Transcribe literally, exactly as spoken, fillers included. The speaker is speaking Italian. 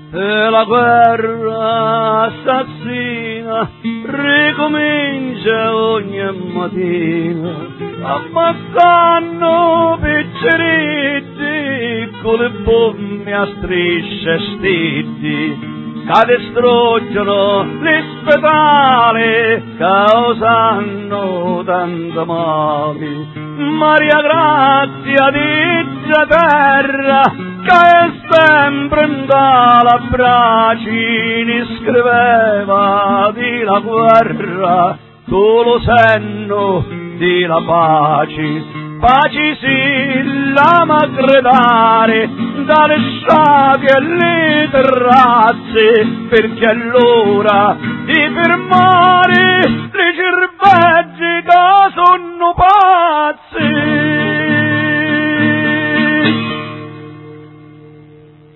e la guerra assassina ricomincia ogni mattina, ammazzando picciritti con le bombe a strisce stiti che distruggono gli spetali, causando tanto male. Maria Grazia dice terra che è sempre in tale bracci, scriveva di la guerra tu lo senno di la pace. Paci sì, l'ama gridare dalle sciati e le terrazze, perché allora di fermare le cerveggi che sono pazzi.